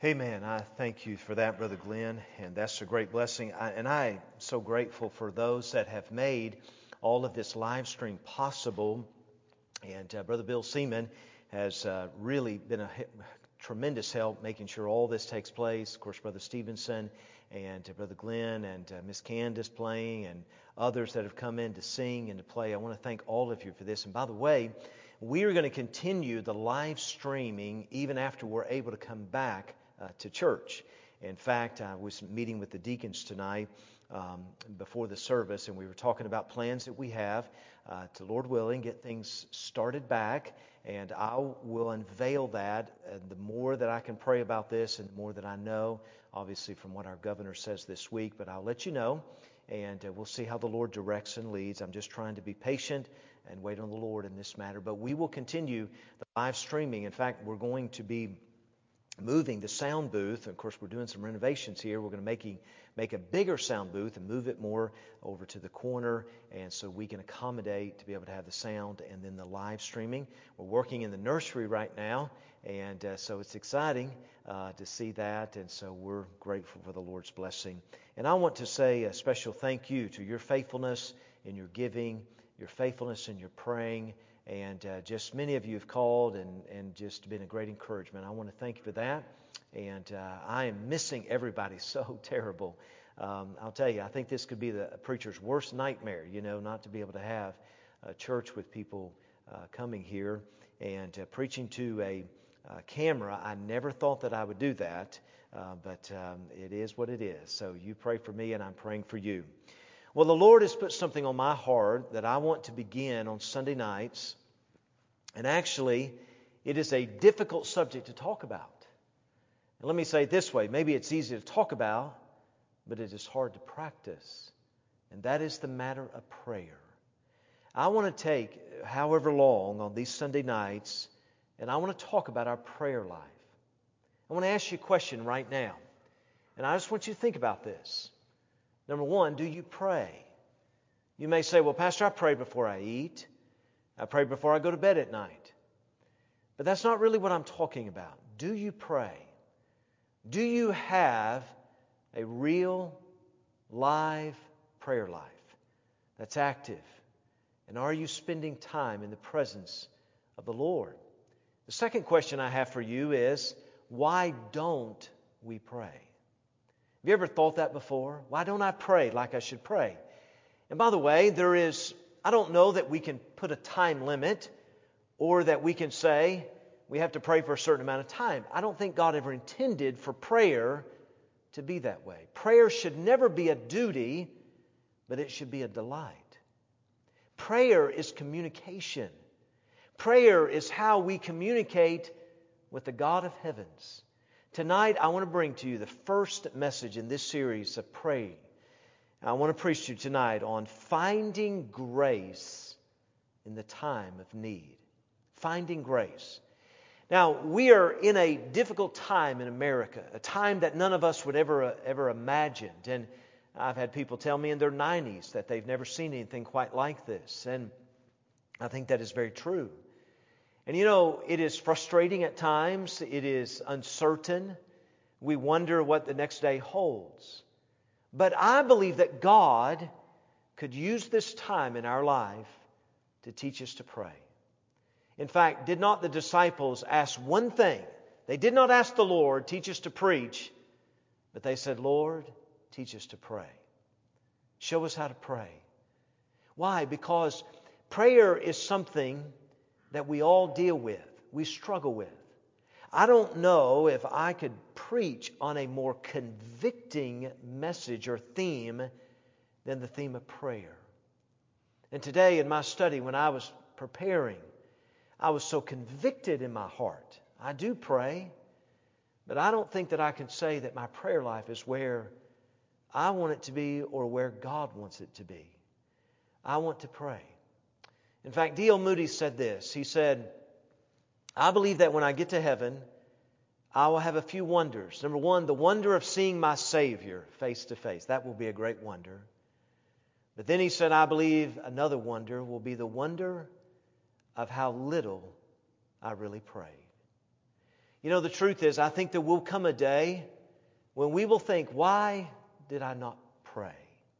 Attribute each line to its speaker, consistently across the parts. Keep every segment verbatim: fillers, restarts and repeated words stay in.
Speaker 1: Amen. I thank you for that, Brother Glenn, and that's a great blessing. I, and I'm so grateful for those that have made all of this live stream possible. And uh, Brother Bill Seaman has uh, really been a he- tremendous help making sure all this takes place. Of course, Brother Stevenson and uh, Brother Glenn and uh, Miss Candace playing and others that have come in to sing and to play. I want to thank all of you for this. And by the way, we are going to continue the live streaming even after we're able to come back uh, to church. In fact, I was meeting with the deacons tonight um, before the service, and we were talking about plans that we have uh, to, Lord willing, get things started back. And I will unveil that. And the more that I can pray about this and the more that I know, obviously from what our governor says this week, but I'll let you know. And uh, we'll see how the Lord directs and leads. I'm just trying to be patient and wait on the Lord in this matter. But we will continue the live streaming. In fact, we're going to be moving the sound booth. Of course, we're doing some renovations here. We're going to make a, make a bigger sound booth and move it more over to the corner, and so we can accommodate to be able to have the sound and then the live streaming. We're working in the nursery right now, and uh, so it's exciting uh, to see that, and so we're grateful for the Lord's blessing. And I want to say a special thank you to your faithfulness in your giving, your faithfulness in your praying, and uh, just many of you have called and, and just been a great encouragement. I want to thank you for that. And uh, I am missing everybody so terrible. Um, I'll tell you, I think this could be the preacher's worst nightmare, you know, not to be able to have a church with people uh, coming here and uh, preaching to a uh, camera. I never thought that I would do that, uh, but um, it is what it is. So you pray for me, and I'm praying for you. Well, the Lord has put something on my heart that I want to begin on Sunday nights. And actually, it is a difficult subject to talk about. And let me say it this way. Maybe it's easy to talk about, but it is hard to practice. And that is the matter of prayer. I want to take however long on these Sunday nights, and I want to talk about our prayer life. I want to ask you a question right now. And I just want you to think about this. Number one, do you pray? You may say, well, Pastor, I pray before I eat. I pray before I go to bed at night. But that's not really what I'm talking about. Do you pray? Do you have a real, live prayer life that's active? And are you spending time in the presence of the Lord? The second question I have for you is, why don't we pray? Have you ever thought that before? Why don't I pray like I should pray? And by the way, there is, I don't know that we can put a time limit or that we can say we have to pray for a certain amount of time. I don't think God ever intended for prayer to be that way. Prayer should never be a duty, but it should be a delight. Prayer is communication. Prayer is how we communicate with the God of heavens. Tonight, I want to bring to you the first message in this series of praying. I want to preach to you tonight on finding grace in the time of need. Finding grace. Now, we are in a difficult time in America, a time that none of us would ever, ever imagined. And I've had people tell me in their nineties that they've never seen anything quite like this. And I think that is very true. And you know, it is frustrating at times. It is uncertain. We wonder what the next day holds. But I believe that God could use this time in our life to teach us to pray. In fact, did not the disciples ask one thing? They did not ask the Lord, teach us to preach, but they said, Lord, teach us to pray. Show us how to pray. Why? Because prayer is something that we all deal with, we struggle with. I don't know if I could preach on a more convicting message or theme than the theme of prayer. And today in my study, when I was preparing, I was so convicted in my heart. I do pray, but I don't think that I can say that my prayer life is where I want it to be or where God wants it to be. I want to pray. In fact, D L Moody said this. He said, I believe that when I get to heaven, I will have a few wonders. Number one, the wonder of seeing my Savior face to face. That will be a great wonder. But then he said, I believe another wonder will be the wonder of how little I really prayed. You know, the truth is, I think there will come a day when we will think, why did I not pray?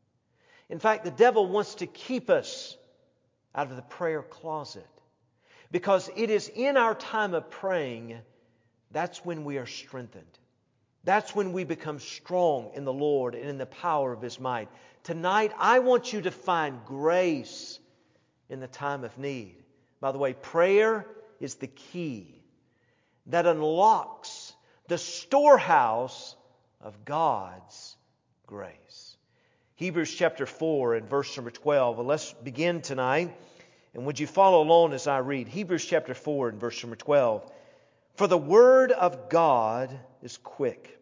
Speaker 1: In fact, the devil wants to keep us out of the prayer closet, because it is in our time of praying that's when we are strengthened. That's when we become strong in the Lord and in the power of His might. Tonight, I want you to find grace in the time of need. By the way, prayer is the key that unlocks the storehouse of God's grace. Hebrews chapter four and verse number twelve. Well, let's begin tonight. And would you follow along as I read? Hebrews chapter four and verse number twelve. For the word of God is quick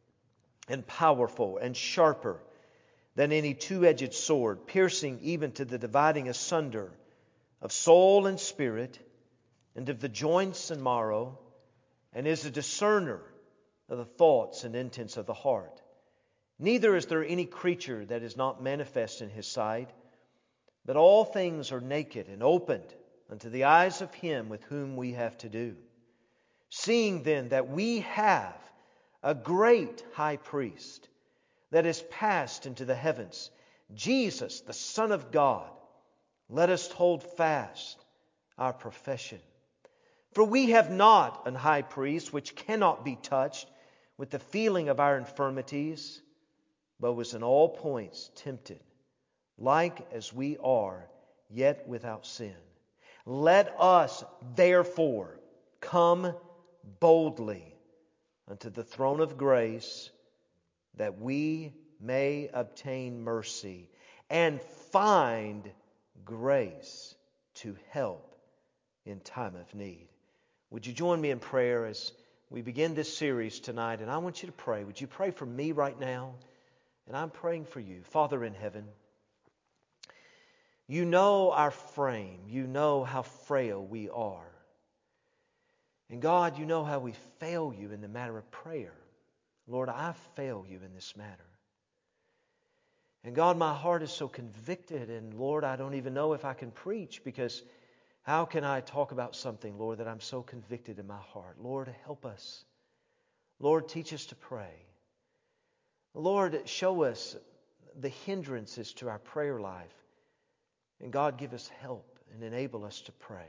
Speaker 1: and powerful and sharper than any two-edged sword, piercing even to the dividing asunder of soul and spirit, and of the joints and marrow, and is a discerner of the thoughts and intents of the heart. Neither is there any creature that is not manifest in His sight, but all things are naked and opened unto the eyes of Him with whom we have to do. Seeing then that we have a great high priest that is passed into the heavens, Jesus, the Son of God, let us hold fast our profession. For we have not an high priest which cannot be touched with the feeling of our infirmities, but was in all points tempted, like as we are, yet without sin. Let us therefore come boldly unto the throne of grace, that we may obtain mercy and find grace to help in time of need. Would you join me in prayer as we begin this series tonight? And I want you to pray. Would you pray for me right now? And I'm praying for you. Father in heaven, You know our frame. You know how frail we are. And God, You know how we fail You in the matter of prayer. Lord, I fail You in this matter. And God, my heart is so convicted, and Lord, I don't even know if I can preach, because how can I talk about something, Lord, that I'm so convicted in my heart? Lord, help us. Lord, teach us to pray. Lord, show us the hindrances to our prayer life. And God, give us help and enable us to pray.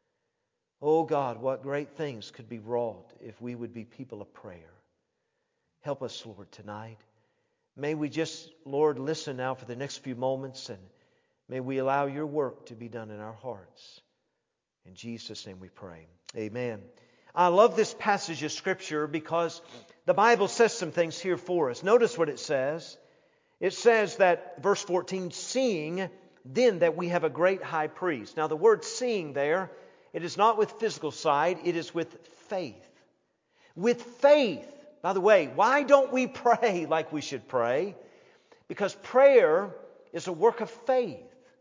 Speaker 1: Oh God, what great things could be wrought if we would be people of prayer. Help us, Lord, tonight. May we just, Lord, listen now for the next few moments, and may we allow Your work to be done in our hearts. In Jesus' name we pray. Amen. I love this passage of Scripture because the Bible says some things here for us. Notice what it says. It says that, verse fourteen, seeing then that we have a great high priest. Now the word seeing there, it is not with physical sight, it is with faith. With faith. By the way, why don't we pray like we should pray? Because prayer is a work of faith.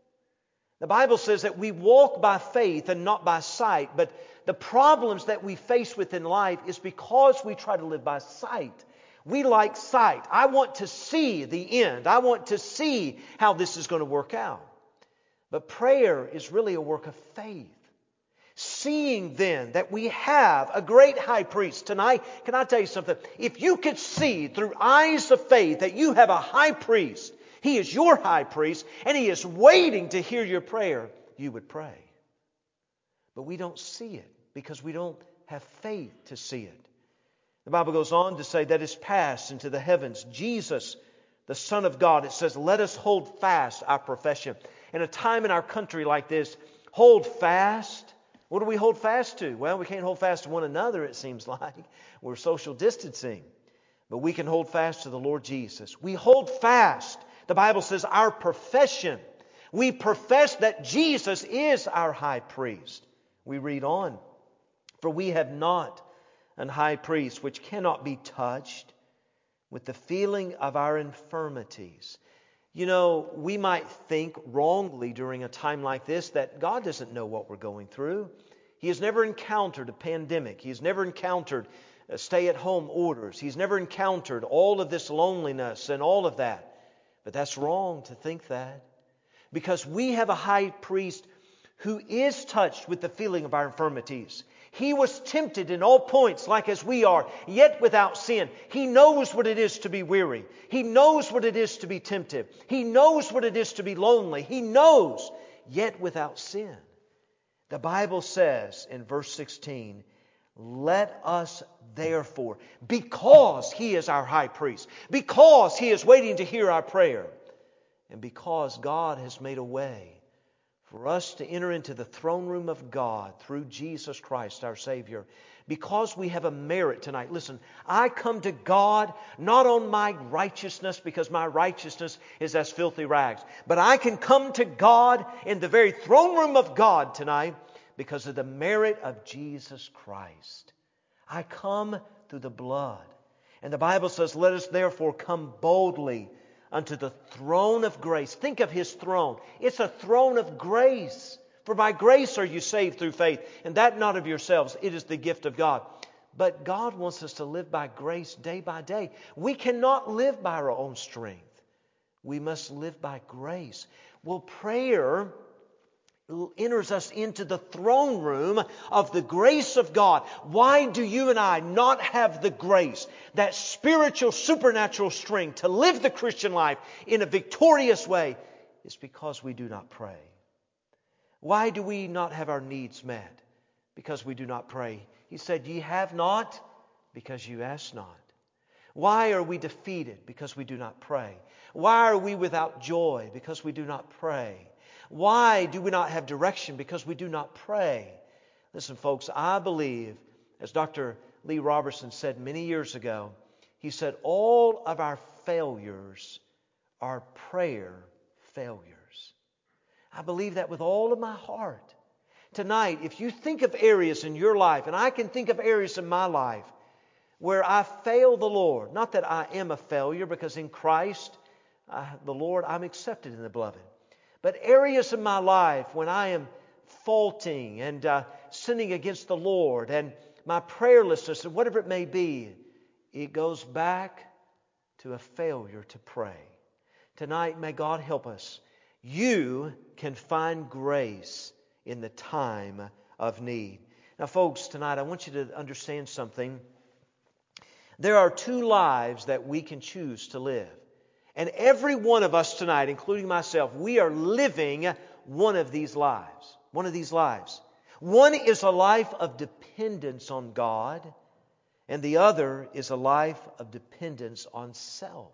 Speaker 1: The Bible says that we walk by faith and not by sight. But the problems that we face within life is because we try to live by sight. We like sight. I want to see the end. I want to see how this is going to work out. But prayer is really a work of faith. Seeing then that we have a great high priest. Tonight, can I tell you something? If you could see through eyes of faith that you have a high priest, He is your high priest, and He is waiting to hear your prayer, you would pray. But we don't see it because we don't have faith to see it. The Bible goes on to say that is passed into the heavens. Jesus, the Son of God, it says, let us hold fast our profession. In a time in our country like this, hold fast. What do we hold fast to? Well, we can't hold fast to one another, it seems like. We're social distancing. But we can hold fast to the Lord Jesus. We hold fast. The Bible says our profession. We profess that Jesus is our high priest. We read on. For we have not an high priest which cannot be touched with the feeling of our infirmities. You know, we might think wrongly during a time like this that God doesn't know what we're going through. He has never encountered a pandemic. He has never encountered stay-at-home orders. He's never encountered all of this loneliness and all of that. But that's wrong to think that. Because we have a high priest who is touched with the feeling of our infirmities. He was tempted in all points like as we are, yet without sin. He knows what it is to be weary. He knows what it is to be tempted. He knows what it is to be lonely. He knows, yet without sin. The Bible says in verse sixteen, let us therefore, because He is our high priest, because He is waiting to hear our prayer, and because God has made a way for us to enter into the throne room of God through Jesus Christ our Savior, because we have a merit tonight. Listen, I come to God not on my righteousness, because my righteousness is as filthy rags, but I can come to God in the very throne room of God tonight because of the merit of Jesus Christ. I come through the blood. And the Bible says, let us therefore come boldly unto the throne of grace. Think of His throne. It's a throne of grace. For by grace are you saved through faith, and that not of yourselves. It is the gift of God. But God wants us to live by grace day by day. We cannot live by our own strength. We must live by grace. Well, prayer enters us into the throne room of the grace of God. Why do you and I not have the grace, that spiritual, supernatural strength to live the Christian life in a victorious way? It's because we do not pray. Why do we not have our needs met? Because we do not pray. He said, ye have not because you ask not. Why are we defeated? Because we do not pray. Why are we without joy? Because we do not pray. Why do we not have direction? Because we do not pray. Listen, folks, I believe, as Doctor Lee Robertson said many years ago, he said, all of our failures are prayer failures. I believe that with all of my heart. Tonight, if you think of areas in your life, and I can think of areas in my life where I fail the Lord, not that I am a failure, because in Christ, I, the Lord, I'm accepted in the beloved. But areas in my life when I am faulting and uh, sinning against the Lord and my prayerlessness and whatever it may be, it goes back to a failure to pray. Tonight, may God help us. You can find grace in the time of need. Now, folks, tonight I want you to understand something. There are two lives that we can choose to live. And every one of us tonight, including myself, we are living one of these lives. One of these lives. One is a life of dependence on God, and the other is a life of dependence on self.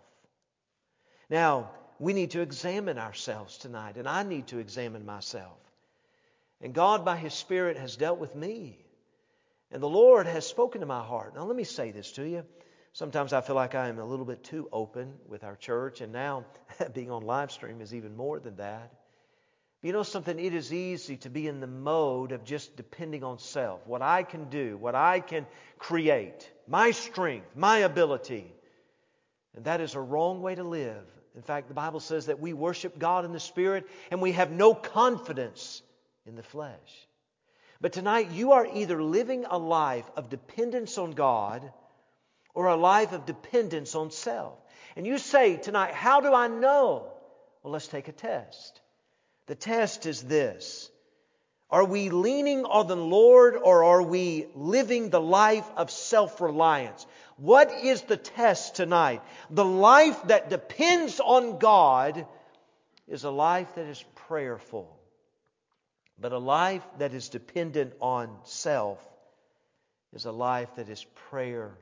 Speaker 1: Now, we need to examine ourselves tonight, and I need to examine myself. And God, by His Spirit, has dealt with me. And the Lord has spoken to my heart. Now, let me say this to you. Sometimes I feel like I am a little bit too open with our church, and now being on live stream is even more than that. But you know something? It is easy to be in the mode of just depending on self. What I can do, what I can create, my strength, my ability. And that is a wrong way to live. In fact, the Bible says that we worship God in the Spirit and we have no confidence in the flesh. But tonight you are either living a life of dependence on God or a life of dependence on self. And you say tonight, how do I know? Well, let's take a test. The test is this. Are we leaning on the Lord, or are we living the life of self-reliance? What is the test tonight? The life that depends on God is a life that is prayerful. But a life that is dependent on self is a life that is prayerless.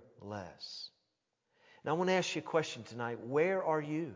Speaker 1: Now I want to ask you a question tonight. Where are you?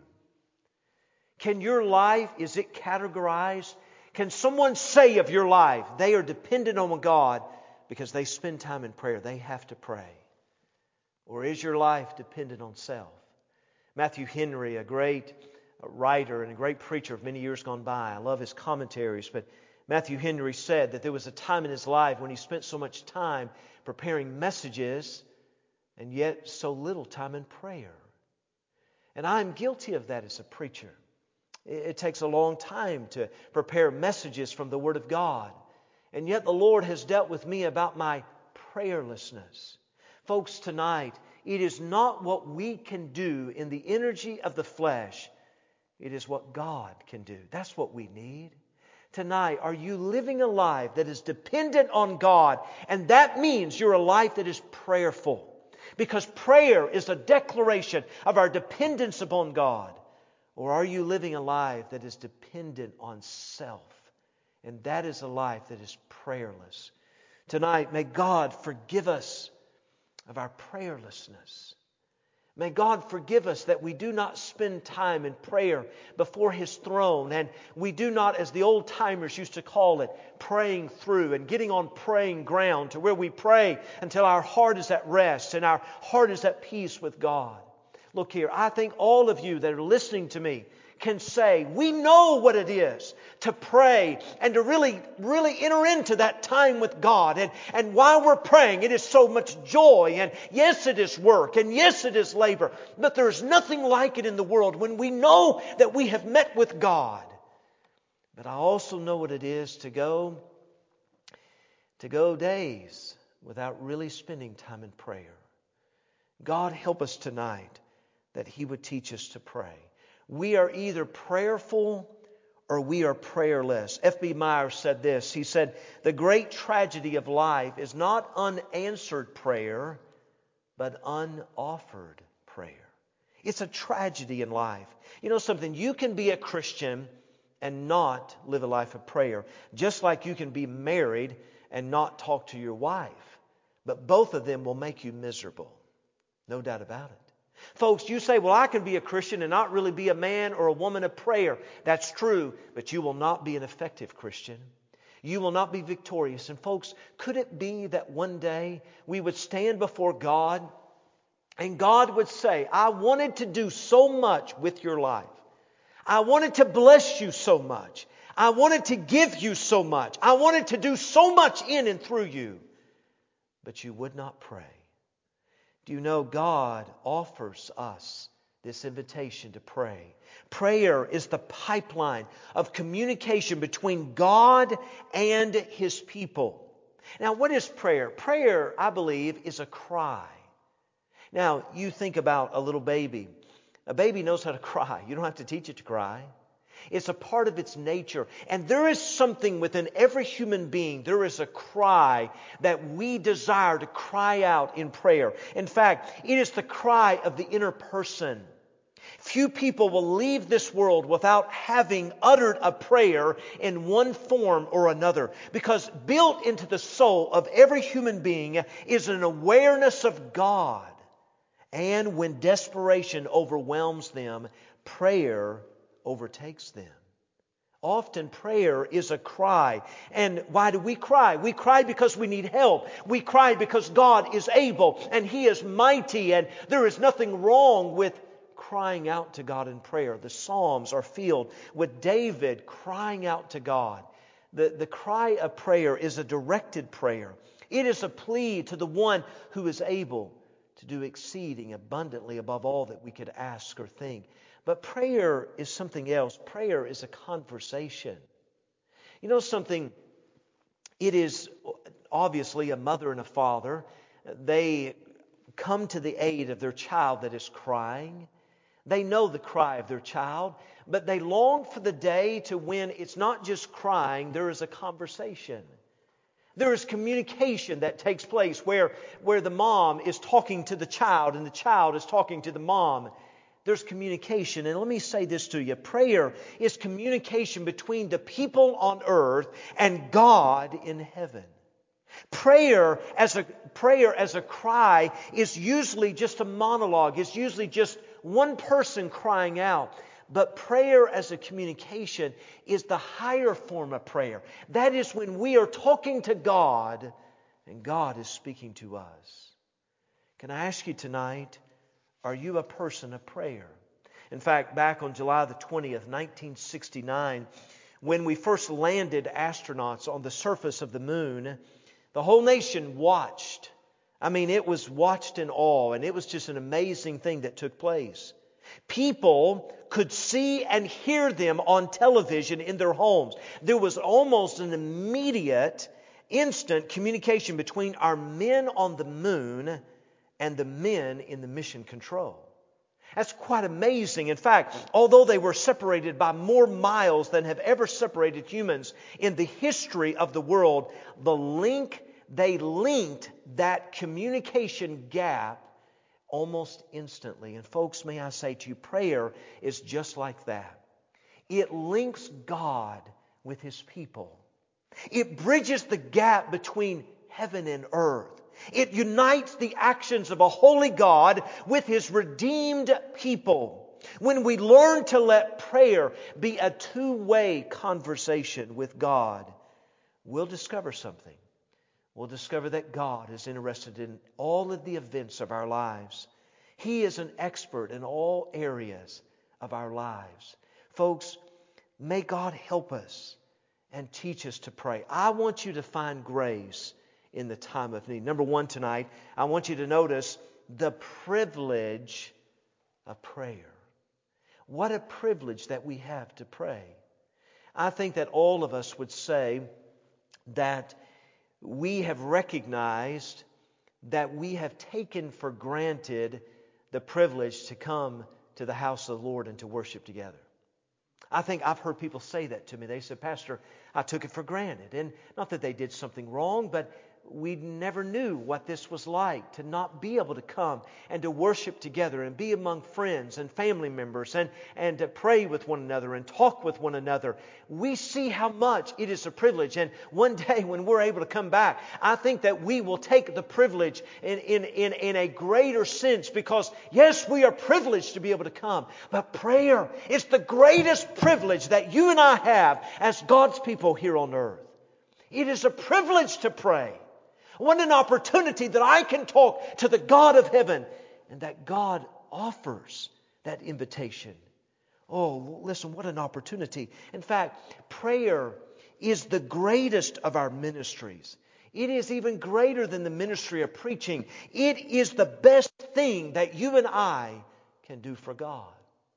Speaker 1: Can your life, is it categorized? Can someone say of your life, they are dependent on God because they spend time in prayer? They have to pray. Or is your life dependent on self? Matthew Henry, a great writer and a great preacher of many years gone by. I love his commentaries, but Matthew Henry said that there was a time in his life when he spent so much time preparing messages and yet so little time in prayer. And I'm guilty of that as a preacher. It takes a long time to prepare messages from the Word of God. And yet the Lord has dealt with me about my prayerlessness. Folks, tonight, it is not what we can do in the energy of the flesh. It is what God can do. That's what we need. tonight, are you living a life that is dependent on God? And that means you're a life that is prayerful. Because prayer is a declaration of our dependence upon God. Or are you living a life that is dependent on self? And that is a life that is prayerless. Tonight, may God forgive us of our prayerlessness. May God forgive us that we do not spend time in prayer before His throne. And we do not, as the old timers used to call it, praying through and getting on praying ground to where we pray until our heart is at rest and our heart is at peace with God. Look here, I think all of you that are listening to me can say, we know what it is to pray and to really, really enter into that time with God. And, and while we're praying, it is so much joy. And yes, it is work. And yes, it is labor. But there is nothing like it in the world when we know that we have met with God. But I also know what it is to go, to go days without really spending time in prayer. God help us tonight that He would teach us to pray. We are either prayerful or we are prayerless. F B Meyer said this. He said, the great tragedy of life is not unanswered prayer, but unoffered prayer. It's a tragedy in life. You know something? You can be a Christian and not live a life of prayer. Just like you can be married and not talk to your wife. But both of them will make you miserable. No doubt about it. Folks, you say, well, I can be a Christian and not really be a man or a woman of prayer. That's true, but you will not be an effective Christian. You will not be victorious. And folks, could it be that one day we would stand before God and God would say, I wanted to do so much with your life. I wanted to bless you so much. I wanted to give you so much. I wanted to do so much in and through you. But you would not pray. Do you know God offers us this invitation to pray? Prayer is the pipeline of communication between God and His people. Now, what is prayer? Prayer, I believe, is a cry. Now, you think about a little baby. A baby knows how to cry. You don't have to teach it to cry. It's a part of its nature. And there is something within every human being. There is a cry that we desire to cry out in prayer. In fact, it is the cry of the inner person. Few people will leave this world without having uttered a prayer in one form or another. Because built into the soul of every human being is an awareness of God. And when desperation overwhelms them, prayer overtakes them. Often prayer is a cry. And why do we cry? We cry because we need help. We cry because God is able and He is mighty, and there is nothing wrong with crying out to God in prayer. The Psalms are filled with David crying out to God. The, the cry of prayer is a directed prayer. It is a plea to the one who is able to do exceeding abundantly above all that we could ask or think. But prayer is something else. Prayer is a conversation. You know something? It is obviously a mother and a father. They come to the aid of their child that is crying. They know the cry of their child, but they long for the day to when it's not just crying, there is a conversation. There is communication that takes place where, where the mom is talking to the child and the child is talking to the mom. There's communication. And let me say this to you. Prayer is communication between the people on earth and God in heaven. Prayer as a prayer as a cry is usually just a monologue. It's usually just one person crying out. But prayer as a communication is the higher form of prayer. That is when we are talking to God and God is speaking to us. Can I ask you tonight, are you a person of prayer? In fact, back on July the twentieth, nineteen sixty-nine, when we first landed astronauts on the surface of the moon, the whole nation watched. I mean, it was watched in awe, and it was just an amazing thing that took place. People could see and hear them on television in their homes. There was almost an immediate, instant communication between our men on the moon and the men in the mission control. That's quite amazing. In fact, although they were separated by more miles than have ever separated humans in the history of the world, the link, they linked that communication gap almost instantly. And folks, may I say to you, prayer is just like that. It links God with His people. It bridges the gap between heaven and earth. It unites the actions of a holy God with His redeemed people. When we learn to let prayer be a two-way conversation with God, we'll discover something. We'll discover that God is interested in all of the events of our lives. He is an expert in all areas of our lives. Folks, may God help us and teach us to pray. I want you to find grace in the time of need. Number one tonight, I want you to notice the privilege of prayer. What a privilege that we have to pray. I think that all of us would say that we have recognized that we have taken for granted the privilege to come to the house of the Lord and to worship together. I think I've heard people say that to me. They said, Pastor, I took it for granted. And not that they did something wrong, but we never knew what this was like to not be able to come and to worship together and be among friends and family members and, and to pray with one another and talk with one another. We see how much it is a privilege. And one day when we're able to come back, I think that we will take the privilege in, in, in, in a greater sense because, yes, we are privileged to be able to come. But prayer is the greatest privilege that you and I have as God's people here on earth. It is a privilege to pray. What an opportunity that I can talk to the God of heaven and that God offers that invitation. Oh, listen, what an opportunity. In fact, prayer is the greatest of our ministries. It is even greater than the ministry of preaching. It is the best thing that you and I can do for God.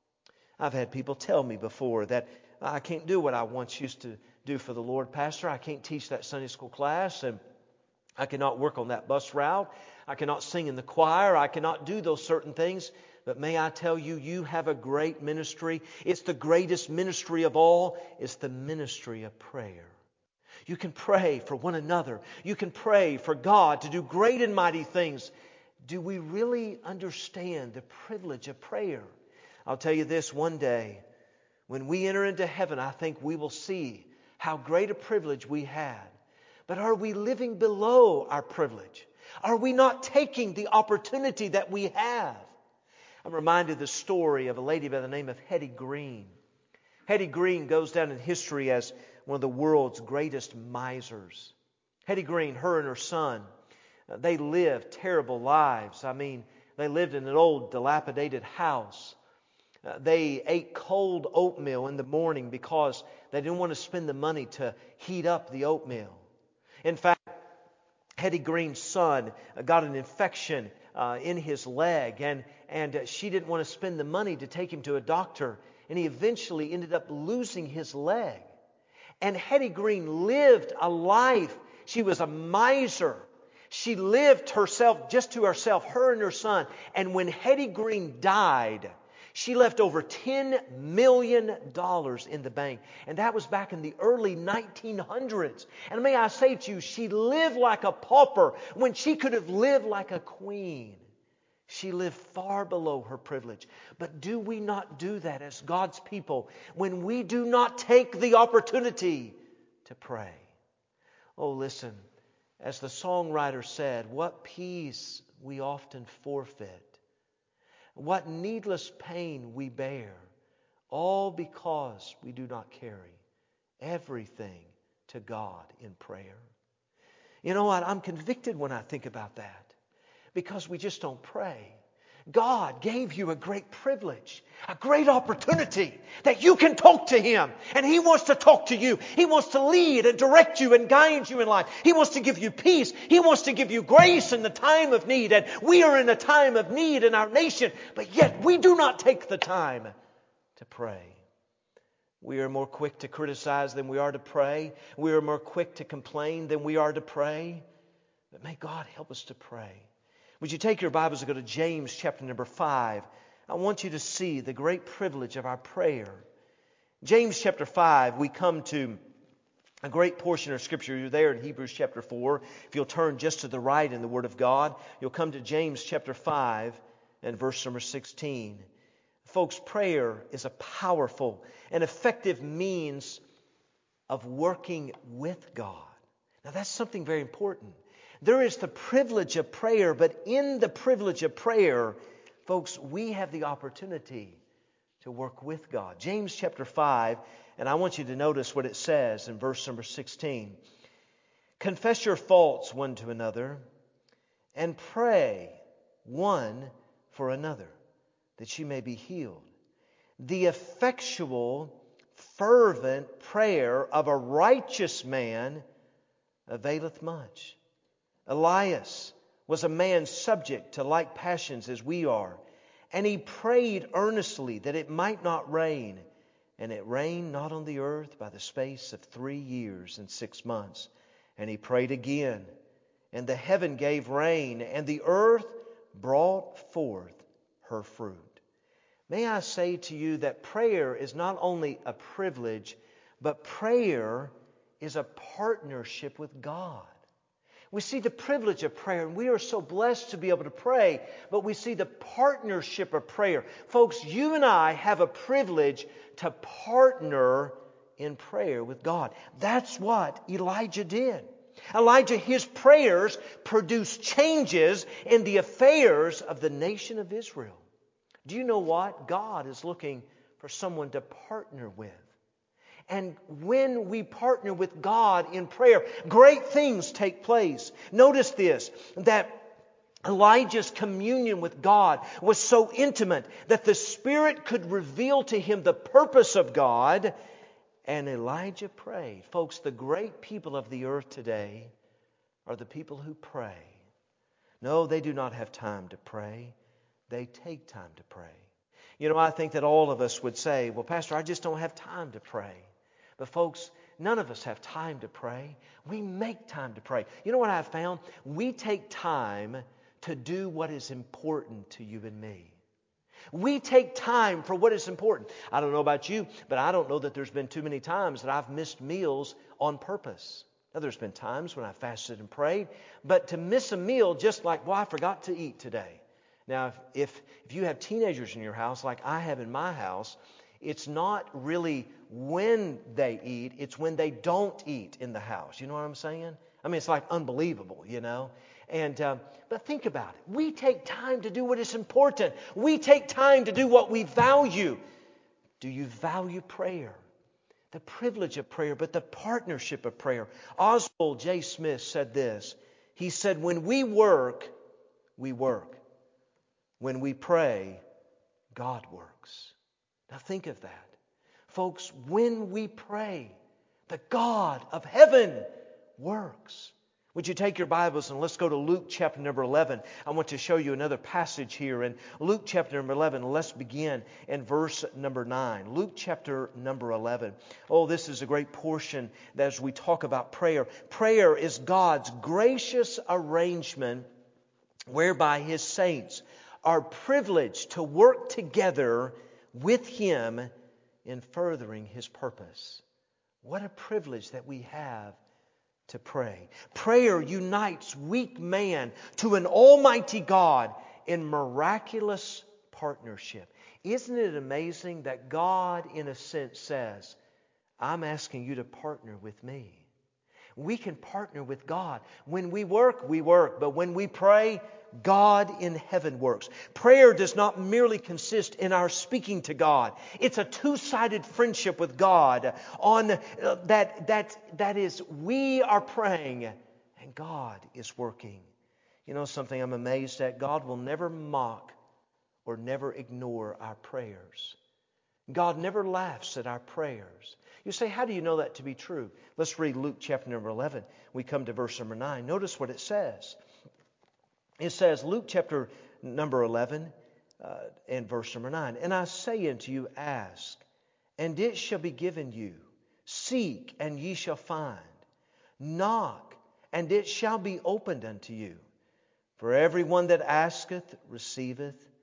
Speaker 1: I've had people tell me before that I can't do what I once used to do for the Lord, Pastor. I can't teach that Sunday school class, and I cannot work on that bus route. I cannot sing in the choir. I cannot do those certain things. But may I tell you, you have a great ministry. It's the greatest ministry of all. It's the ministry of prayer. You can pray for one another. You can pray for God to do great and mighty things. Do we really understand the privilege of prayer? I'll tell you this, one day, when we enter into heaven, I think we will see how great a privilege we had. But are we living below our privilege? Are we not taking the opportunity that we have? I'm reminded of the story of a lady by the name of Hetty Green. Hetty Green goes down in history as one of the world's greatest misers. Hetty Green, her and her son, they lived terrible lives. I mean, they lived in an old dilapidated house. Uh, they ate cold oatmeal in the morning because they didn't want to spend the money to heat up the oatmeal. In fact, Hetty Green's son got an infection uh, in his leg, and, and she didn't want to spend the money to take him to a doctor, and he eventually ended up losing his leg. And Hetty Green lived a life. She was a miser. She lived herself just to herself, her and her son. And when Hetty Green died, she left over ten million dollars in the bank. And that was back in the early nineteen hundreds. And may I say to you, she lived like a pauper when she could have lived like a queen. She lived far below her privilege. But do we not do that as God's people when we do not take the opportunity to pray? Oh, listen, as the songwriter said, what peace we often forfeit. What needless pain we bear, all because we do not carry everything to God in prayer. You know what? I'm convicted when I think about that because we just don't pray. God gave you a great privilege, a great opportunity that you can talk to Him. And He wants to talk to you. He wants to lead and direct you and guide you in life. He wants to give you peace. He wants to give you grace in the time of need. And we are in a time of need in our nation, but yet we do not take the time to pray. We are more quick to criticize than we are to pray. We are more quick to complain than we are to pray. But may God help us to pray. Would you take your Bibles and go to James chapter number five? I want you to see the great privilege of our prayer. James chapter five, we come to a great portion of Scripture. You're there in Hebrews chapter four. If you'll turn just to the right in the Word of God, you'll come to James chapter five and verse number sixteen. Folks, prayer is a powerful and effective means of working with God. Now that's something very important. There is the privilege of prayer, but in the privilege of prayer, folks, we have the opportunity to work with God. James chapter five, and I want you to notice what it says in verse number sixteen. Confess your faults one to another and pray one for another, that you may be healed. The effectual, fervent prayer of a righteous man availeth much. Elias was a man subject to like passions as we are, and he prayed earnestly that it might not rain. And it rained not on the earth by the space of three years and six months. And he prayed again, and the heaven gave rain, and the earth brought forth her fruit. May I say to you that prayer is not only a privilege, but prayer is a partnership with God. We see the privilege of prayer, and we are so blessed to be able to pray, but we see the partnership of prayer. Folks, you and I have a privilege to partner in prayer with God. That's what Elijah did. Elijah, his prayers produced changes in the affairs of the nation of Israel. Do you know what? God is looking for someone to partner with. And when we partner with God in prayer, great things take place. Notice this, that Elijah's communion with God was so intimate that the Spirit could reveal to him the purpose of God. And Elijah prayed. Folks, the great people of the earth today are the people who pray. No, they do not have time to pray. They take time to pray. You know, I think that all of us would say, well, Pastor, I just don't have time to pray. But folks, none of us have time to pray. We make time to pray. You know what I've found? We take time to do what is important to you and me. We take time for what is important. I don't know about you, but I don't know that there's been too many times that I've missed meals on purpose. Now, there's been times when I fasted and prayed, but to miss a meal just like, well, I forgot to eat today. Now, if, if, if you have teenagers in your house like I have in my house, it's not really when they eat, it's when they don't eat in the house. You know what I'm saying? I mean, it's like unbelievable, you know. And um, but think about it. We take time to do what is important. We take time to do what we value. Do you value prayer? The privilege of prayer, but the partnership of prayer. Oswald J. Smith said this. He said, when we work, we work. When we pray, God works. Now think of that. Folks, when we pray, the God of heaven works. Would you take your Bibles and let's go to Luke chapter number eleven. I want to show you another passage here. In Luke chapter number eleven, let's begin in verse number nine. Luke chapter number eleven. Oh, this is a great portion as we talk about prayer. Prayer is God's gracious arrangement whereby His saints are privileged to work together with Him in furthering His purpose. What a privilege that we have to pray. Prayer unites weak man to an almighty God in miraculous partnership. Isn't it amazing that God, in a sense, says, I'm asking you to partner with me. We can partner with God. When we work, we work. But when we pray, God in heaven works. Prayer does not merely consist in our speaking to God. It's a two-sided friendship with God on uh, that that that is we are praying and God is working. You know something I'm amazed at? God will never mock or never ignore our prayers. God never laughs at our prayers. You say, how do you know that to be true? Let's read Luke chapter number eleven. We come to verse number nine. Notice what it says. It says, Luke chapter number eleven uh, and verse number nine. And I say unto you, ask, and it shall be given you. Seek, and ye shall find. Knock, and it shall be opened unto you. For everyone that asketh receiveth,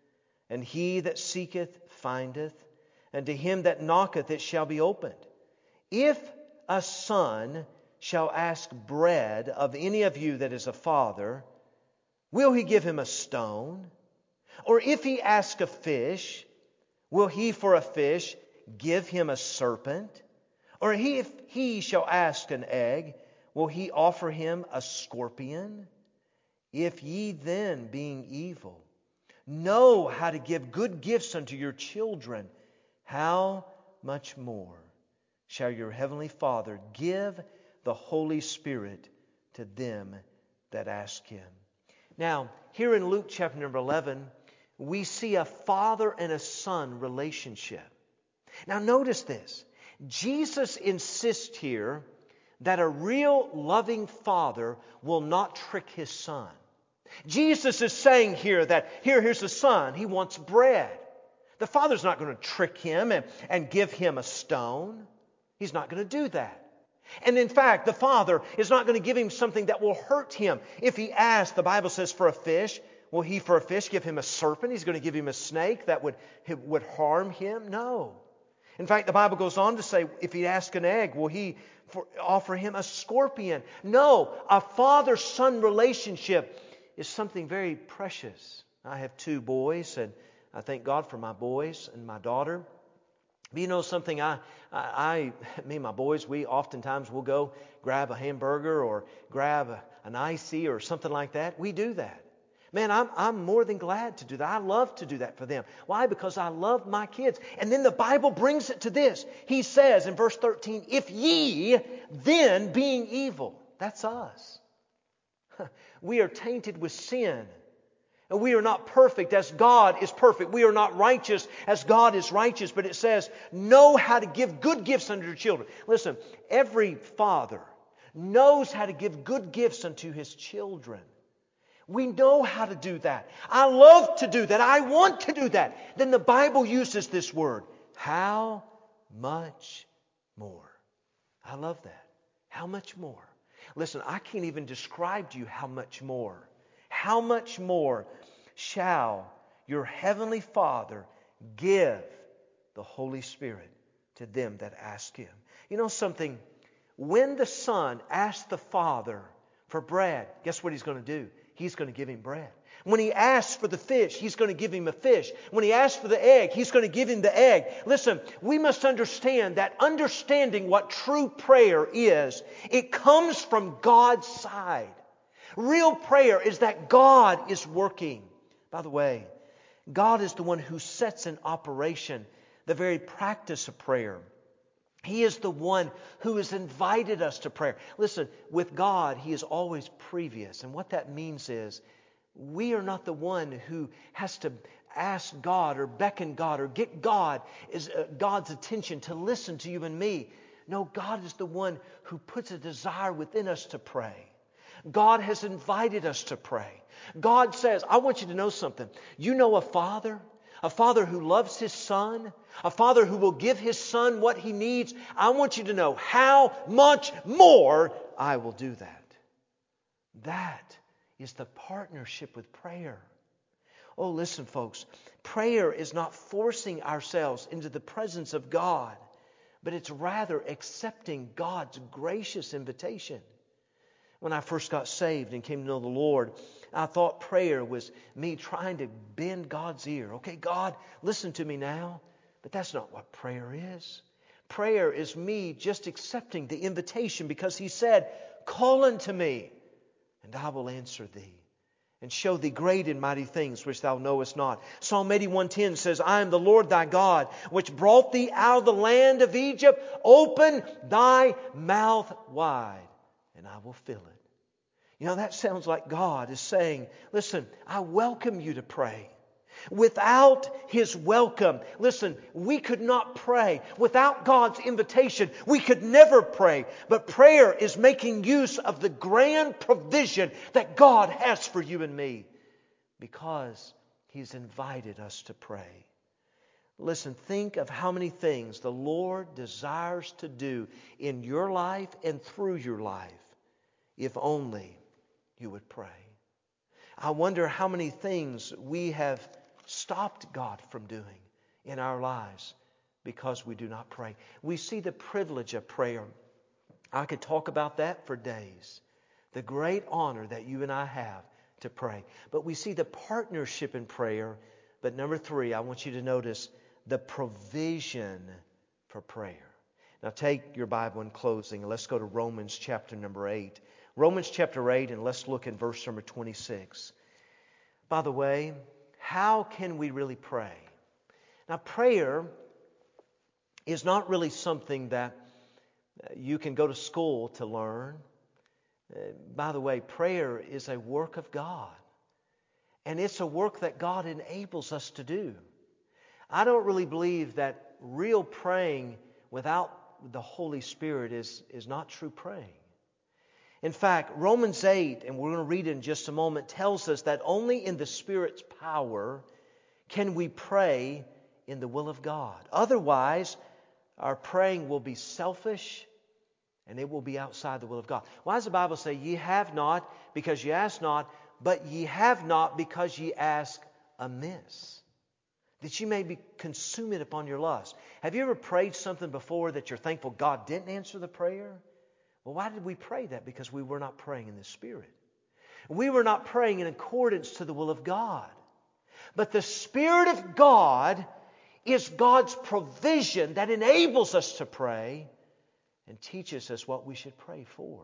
Speaker 1: And he that seeketh findeth, and to him that knocketh it shall be opened. If a son shall ask bread of any of you that is a father, will he give him a stone? Or if he ask a fish, will he for a fish give him a serpent? Or he, if he shall ask an egg, will he offer him a scorpion? If ye then, being evil, know how to give good gifts unto your children, how much more shall your heavenly Father give the Holy Spirit to them that ask Him? Now, here in Luke chapter number eleven, we see a father and a son relationship. Now notice this. Jesus insists here that a real loving father will not trick his son. Jesus is saying here that, here, here's a son. He wants bread. The father's not going to trick him and, and give him a stone. He's not going to do that. And in fact, the father is not going to give him something that will hurt him. If he asks, the Bible says, for a fish, will he for a fish give him a serpent? He's going to give him a snake that would, would harm him? No. In fact, the Bible goes on to say, if he asks an egg, will he for, offer him a scorpion? No. A father-son relationship is something very precious. I have two boys, and I thank God for my boys and my daughter. But you know something, I, I, I, me and my boys, we oftentimes will go grab a hamburger or grab a, an icy or something like that. We do that. Man, I'm, I'm more than glad to do that. I love to do that for them. Why? Because I love my kids. And then the Bible brings it to this. He says in verse thirteen, if ye then being evil, that's us. We are tainted with sin. And we are not perfect as God is perfect. We are not righteous as God is righteous. But it says, know how to give good gifts unto your children. Listen, every father knows how to give good gifts unto his children. We know how to do that. I love to do that. I want to do that. Then the Bible uses this word. How much more? I love that. How much more? Listen, I can't even describe to you how much more. How much more shall your heavenly Father give the Holy Spirit to them that ask Him? You know something? When the Son asks the Father for bread, guess what He's going to do? He's going to give him bread. When he asks for the fish, He's going to give him a fish. When he asks for the egg, He's going to give him the egg. Listen, we must understand that understanding what true prayer is, it comes from God's side. Real prayer is that God is working. By the way, God is the one who sets in operation the very practice of prayer. He is the one who has invited us to prayer. Listen, with God, He is always previous. And what that means is we are not the one who has to ask God or beckon God or get God is uh, God's attention to listen to you and me. No, God is the one who puts a desire within us to pray. God has invited us to pray. God says, I want you to know something. You know a father? A father who loves his son, a father who will give his son what he needs. I want you to know how much more I will do that. That is the partnership with prayer. Oh, listen, folks. Prayer is not forcing ourselves into the presence of God, but it's rather accepting God's gracious invitation. When I first got saved and came to know the Lord, I thought prayer was me trying to bend God's ear. Okay, God, listen to me now. But that's not what prayer is. Prayer is me just accepting the invitation because He said, call unto me, and I will answer thee, and show thee great and mighty things which thou knowest not. Psalm eighty-one ten says, I am the Lord thy God, which brought thee out of the land of Egypt. Open thy mouth wide, and I will fill it. You know, that sounds like God is saying, listen, I welcome you to pray. Without His welcome, listen, we could not pray. Without God's invitation, we could never pray. But prayer is making use of the grand provision that God has for you and me because He's invited us to pray. Listen, think of how many things the Lord desires to do in your life and through your life if only you would pray. I wonder how many things we have stopped God from doing in our lives because we do not pray. We see the privilege of prayer. I could talk about that for days. The great honor that you and I have to pray. But we see the partnership in prayer. But number three, I want you to notice the provision for prayer. Now take your Bible in closing and let's go to Romans chapter number eight. Romans chapter eight, and let's look in verse number twenty-six. By the way, how can we really pray? Now prayer is not really something that you can go to school to learn. Uh, by the way, prayer is a work of God. And it's a work that God enables us to do. I don't really believe that real praying without the Holy Spirit is, is not true praying. In fact, Romans eight, and we're going to read it in just a moment, tells us that only in the Spirit's power can we pray in the will of God. Otherwise, our praying will be selfish and it will be outside the will of God. Why does the Bible say, ye have not because ye ask not, but ye have not because ye ask amiss? That you may be consume it upon your lust. Have you ever prayed something before that you're thankful God didn't answer the prayer? Well, why did we pray that? Because we were not praying in the Spirit. We were not praying in accordance to the will of God. But the Spirit of God is God's provision that enables us to pray and teaches us what we should pray for.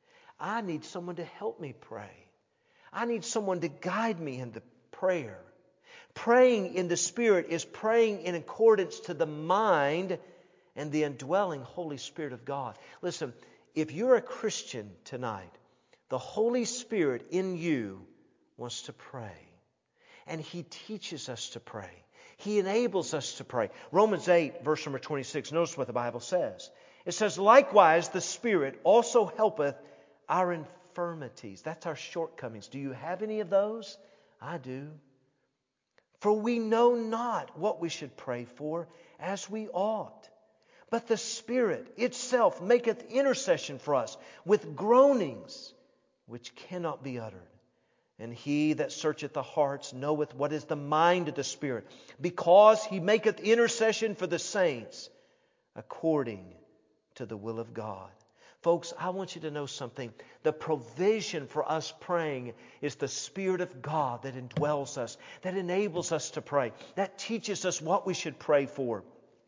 Speaker 1: I need someone to help me pray. I need someone to guide me in the prayer. Praying in the Spirit is praying in accordance to the mind and the indwelling Holy Spirit of God. Listen, if you're a Christian tonight, the Holy Spirit in you wants to pray. And He teaches us to pray. He enables us to pray. Romans eight, verse number twenty-six, notice what the Bible says. It says, likewise, the Spirit also helpeth our infirmities. That's our shortcomings. Do you have any of those? I do. For we know not what we should pray for as we ought. But the Spirit itself maketh intercession for us with groanings which cannot be uttered. And He that searcheth the hearts knoweth what is the mind of the Spirit, because He maketh intercession for the saints according to the will of God. Folks, I want you to know something. The provision for us praying is the Spirit of God that indwells us, that enables us to pray, that teaches us what we should pray for.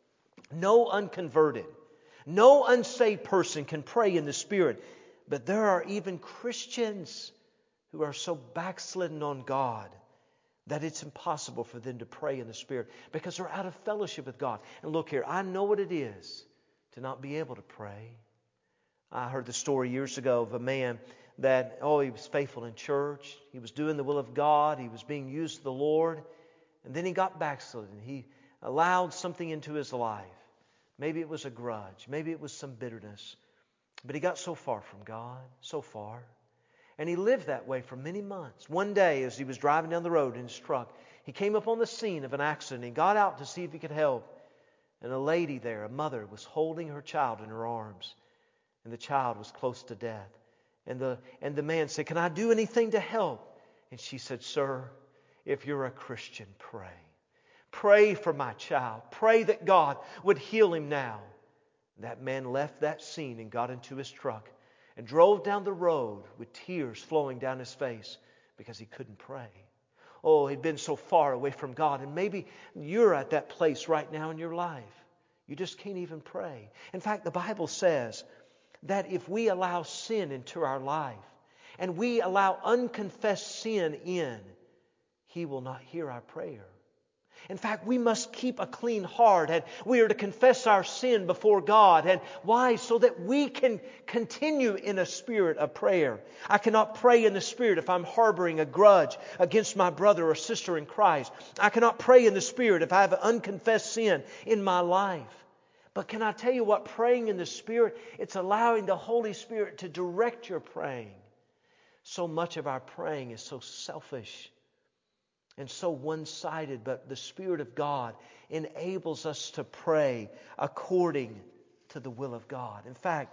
Speaker 1: No unconverted, no unsaved person can pray in the Spirit. But there are even Christians who are so backslidden on God that it's impossible for them to pray in the Spirit because they're out of fellowship with God. And look here, I know what it is to not be able to pray. I heard the story years ago of a man that, oh, he was faithful in church. He was doing the will of God. He was being used to the Lord. And then he got backslidden. He allowed something into his life. Maybe it was a grudge. Maybe it was some bitterness. But he got so far from God, so far. And he lived that way for many months. One day, as he was driving down the road in his truck, he came up on the scene of an accident. He got out to see if he could help. And a lady there, a mother, was holding her child in her arms. And the child was close to death. And the, and the man said, can I do anything to help? And she said, sir, if you're a Christian, pray. Pray for my child. Pray that God would heal him now. That man left that scene and got into his truck and drove down the road with tears flowing down his face because he couldn't pray. Oh, he'd been so far away from God. And maybe you're at that place right now in your life. You just can't even pray. In fact, the Bible says that if we allow sin into our life and we allow unconfessed sin in, He will not hear our prayer. In fact, we must keep a clean heart, and we are to confess our sin before God. And why? So that we can continue in a spirit of prayer. I cannot pray in the Spirit if I'm harboring a grudge against my brother or sister in Christ. I cannot pray in the Spirit if I have an unconfessed sin in my life. But can I tell you what? Praying in the Spirit, it's allowing the Holy Spirit to direct your praying. So much of our praying is so selfish and so one-sided, but the Spirit of God enables us to pray according to the will of God. In fact,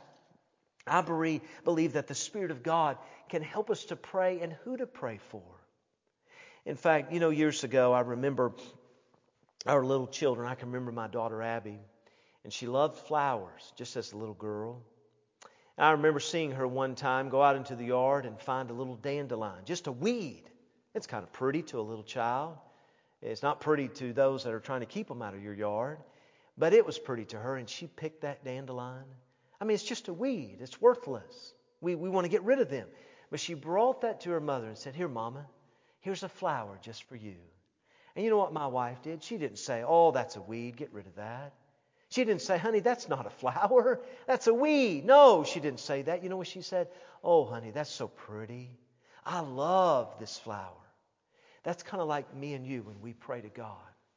Speaker 1: I believe that the Spirit of God can help us to pray and who to pray for. In fact, you know, years ago, I remember our little children. I can remember my daughter Abby, and she loved flowers just as a little girl. I remember seeing her one time go out into the yard and find a little dandelion, just a weed. It's kind of pretty to a little child. It's not pretty to those that are trying to keep them out of your yard, but it was pretty to her, and she picked that dandelion. I mean, it's just a weed. It's worthless. We, we want to get rid of them. But she brought that to her mother and said, "Here, Mama, here's a flower just for you." And you know what my wife did? She didn't say, "Oh, that's a weed. Get rid of that." She didn't say, "Honey, that's not a flower. That's a weed." No, she didn't say that. You know what she said? "Oh, honey, that's so pretty. I love this flower." That's kind of like me and you when we pray to God.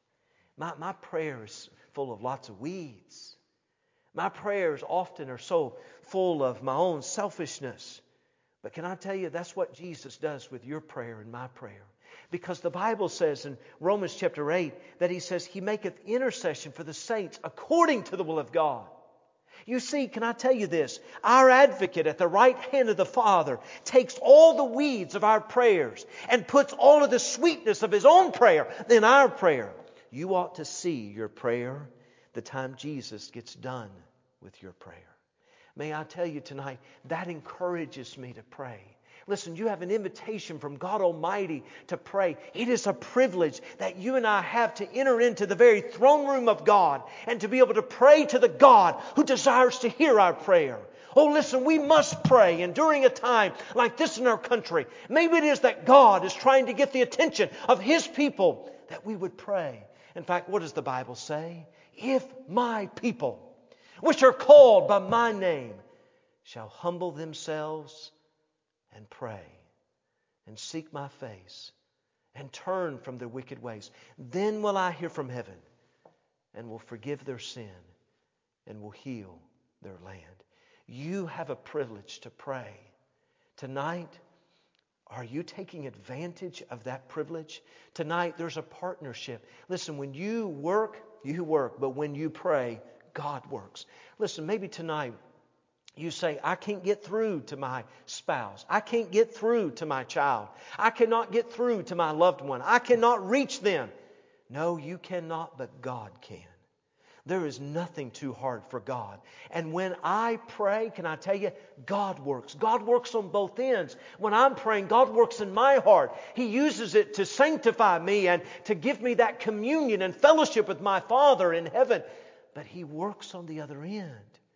Speaker 1: My, my prayer is full of lots of weeds. My prayers often are so full of my own selfishness. But can I tell you, that's what Jesus does with your prayer and my prayer. Because the Bible says in Romans chapter eight that He says He maketh intercession for the saints according to the will of God. You see, can I tell you this? Our advocate at the right hand of the Father takes all the weeds of our prayers and puts all of the sweetness of His own prayer in our prayer. You ought to see your prayer the time Jesus gets done with your prayer. May I tell you tonight, that encourages me to pray. Listen, you have an invitation from God Almighty to pray. It is a privilege that you and I have to enter into the very throne room of God and to be able to pray to the God who desires to hear our prayer. Oh, listen, we must pray. And during a time like this in our country, maybe it is that God is trying to get the attention of His people that we would pray. In fact, what does the Bible say? If my people, which are called by my name, shall humble themselves and pray and seek my face and turn from their wicked ways, then will I hear from heaven and will forgive their sin and will heal their land. You have a privilege to pray. Tonight, are you taking advantage of that privilege? Tonight, there's a partnership. Listen, when you work, you work. But when you pray, God works. Listen, maybe tonight, you say, "I can't get through to my spouse. I can't get through to my child. I cannot get through to my loved one. I cannot reach them." No, you cannot, but God can. There is nothing too hard for God. And when I pray, can I tell you, God works. God works on both ends. When I'm praying, God works in my heart. He uses it to sanctify me and to give me that communion and fellowship with my Father in heaven. But He works on the other end.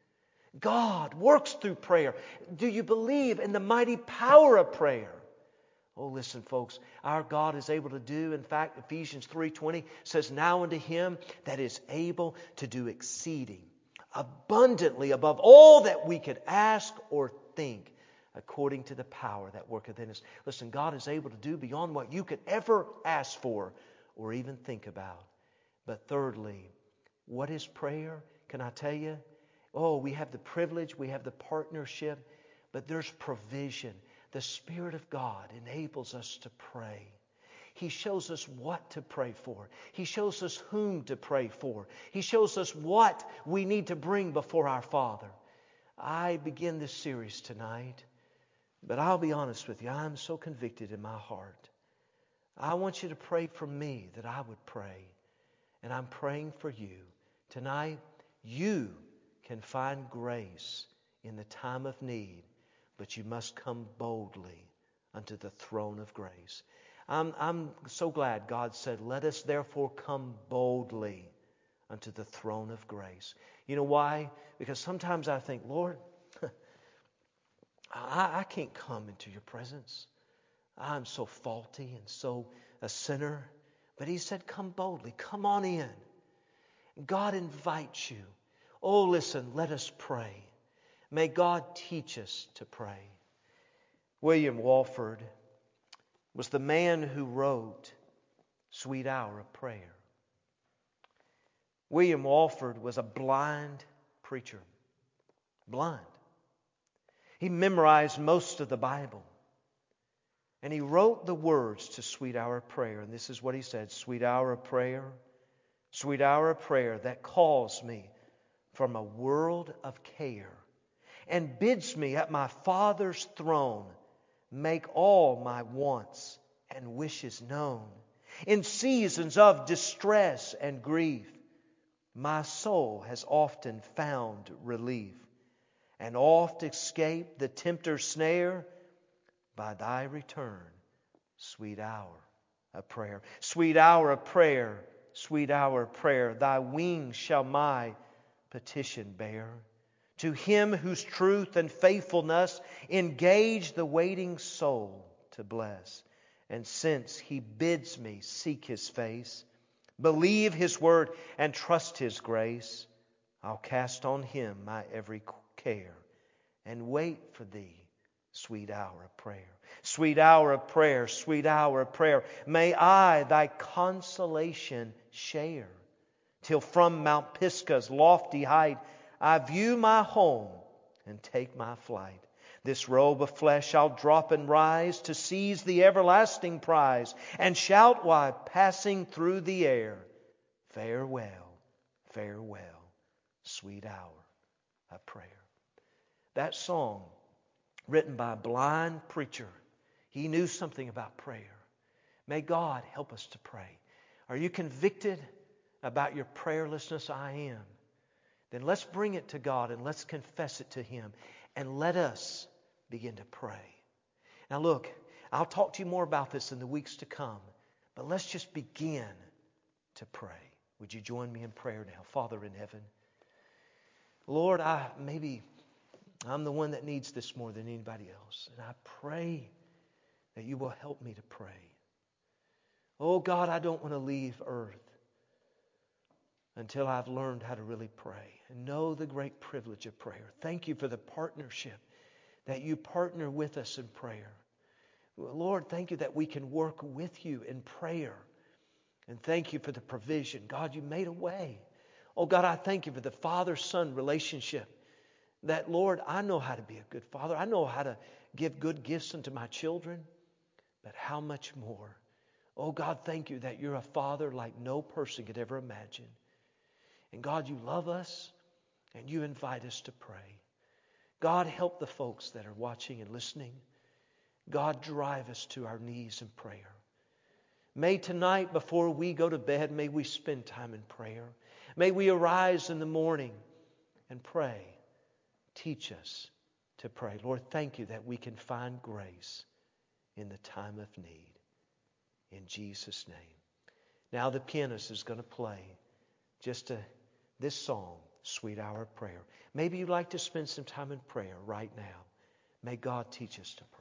Speaker 1: God works through prayer. Do you believe in the mighty power of prayer? Oh, listen, folks, our God is able to do, in fact, Ephesians three twenty says, "Now unto Him that is able to do exceeding abundantly above all that we could ask or think, according to the power that worketh in us." Listen, God is able to do beyond what you could ever ask for or even think about. But thirdly, what is prayer? Can I tell you? Oh, we have the privilege, we have the partnership, but there's provision. The Spirit of God enables us to pray. He shows us what to pray for. He shows us whom to pray for. He shows us what we need to bring before our Father. I begin this series tonight, but I'll be honest with you, I'm so convicted in my heart. I want you to pray for me that I would pray, and I'm praying for you. Tonight, you can find grace in the time of need, but you must come boldly unto the throne of grace. I'm, I'm so glad God said, "Let us therefore come boldly unto the throne of grace." You know why? Because sometimes I think, "Lord, I, I can't come into your presence. I'm so faulty and so a sinner." But He said, "Come boldly. Come on in." God invites you. Oh, listen, let us pray. May God teach us to pray. William Walford was the man who wrote Sweet Hour of Prayer. William Walford was a blind preacher. Blind. He memorized most of the Bible. And he wrote the words to Sweet Hour of Prayer. And this is what he said: "Sweet hour of prayer, sweet hour of prayer that calls me from a world of care and bids me at my Father's throne make all my wants and wishes known. In seasons of distress and grief, my soul has often found relief, and oft escaped the tempter's snare by Thy return, sweet hour of prayer. Sweet hour of prayer, sweet hour of prayer, Thy wings shall my petition bear. To Him whose truth and faithfulness engage the waiting soul to bless. And since He bids me seek His face, believe His word and trust His grace, I'll cast on Him my every care and wait for Thee, sweet hour of prayer. Sweet hour of prayer, sweet hour of prayer, may I Thy consolation share, till from Mount Pisgah's lofty height I view my home and take my flight. This robe of flesh I'll drop and rise to seize the everlasting prize, and shout while passing through the air, farewell, farewell, sweet hour of prayer. That song, written by a blind preacher, he knew something about prayer. May God help us to pray. Are you convicted about your prayerlessness? I am. Then let's bring it to God and let's confess it to Him. And let us begin to pray. Now look, I'll talk to you more about this in the weeks to come. But let's just begin to pray. Would you join me in prayer now? Father in heaven, Lord, I maybe I'm the one that needs this more than anybody else. And I pray that You will help me to pray. Oh God, I don't want to leave earth until I've learned how to really pray and know the great privilege of prayer. Thank You for the partnership that You partner with us in prayer. Lord, thank You that we can work with You in prayer. And thank You for the provision. God, You made a way. Oh God, I thank You for the father-son relationship. That, Lord, I know how to be a good father. I know how to give good gifts unto my children. But how much more? Oh God, thank You that You're a Father like no person could ever imagine. And God, You love us and You invite us to pray. God, help the folks that are watching and listening. God, drive us to our knees in prayer. May tonight, before we go to bed, may we spend time in prayer. May we arise in the morning and pray. Teach us to pray. Lord, thank You that we can find grace in the time of need. In Jesus' name. Now the pianist is going to play just a, this song, Sweet Hour of Prayer. Maybe you'd like to spend some time in prayer right now. May God teach us to pray.